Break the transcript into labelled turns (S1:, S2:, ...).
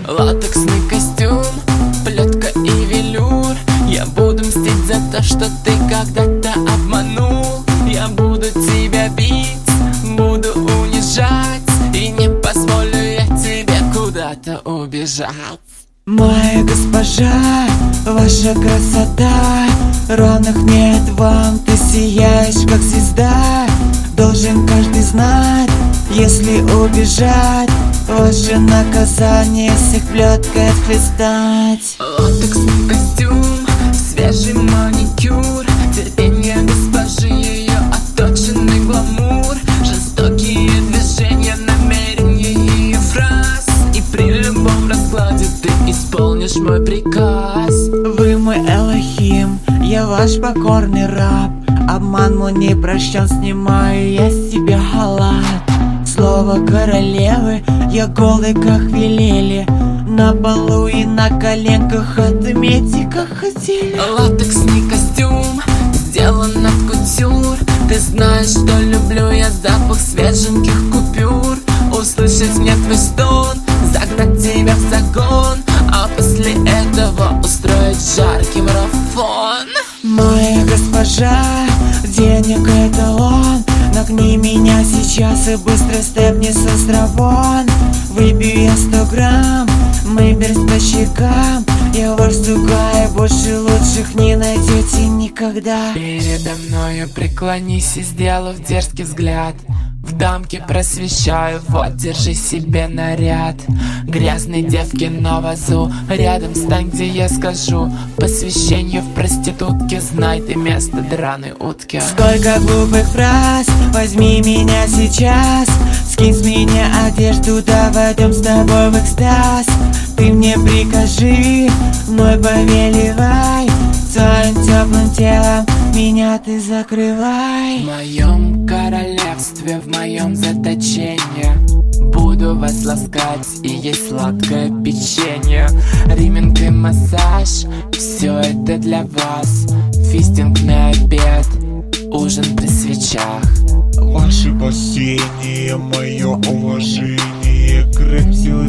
S1: Латексный костюм, плетка и велюр. Я буду мстить за то, что ты когда-то обманул. Я буду тебя бить, буду унижать, и не позволю я тебе куда-то убежать.
S2: Моя госпожа, ваша красота, равных нет вам, ты сияешь как звезда. Должен каждый знать, если убежать, ваше наказание с их плеткой отхлестать.
S1: Латексный костюм, свежий маникюр, терпение госпожи, ее отточенный гламур, жестокие движения, намерения ее фраз, и при любом раскладе ты исполнишь мой приказ.
S2: Вы мой Элохим, я ваш покорный раб. Обман мой не прощен, снимаю я с себя халат. Слово королевы, я голый как велели, на полу и на коленках отметьте как хотели.
S1: Латексный костюм, сделан от кутюр. Ты знаешь, что люблю я запах свеженьких купюр. Услышать мне твой стон, загнать тебя в загон, а после этого устроить жаркий марафон.
S2: Моя госпожа, денег эталон, нагни меня сейчас и быстро степни со стравон. Выпью я 100 грамм, мы берем по щекам. Я ваш сугая, больше лучших не найдете никогда.
S1: Передо мною преклонись и сделав дерзкий взгляд. В дамке просвещаю, вот держи себе наряд. Грязной девки на вазу, рядом стань, где я скажу. Посвящение в проститутке, знай ты место драной утки.
S2: Сколько глупых фраз, возьми меня сейчас. Скинь с меня одежду, да войдем с тобой в экстаз. Ты мне прикажи, мной повелевай, своим теплым телом меня ты закрывай.
S1: В моем королевстве, в моем заточении буду вас ласкать и есть сладкое печенье. Риминг и массаж, все это для вас. Фистинг на обед, ужин при свечах.
S3: Ваше бассейне, мое уважение к рептилоидам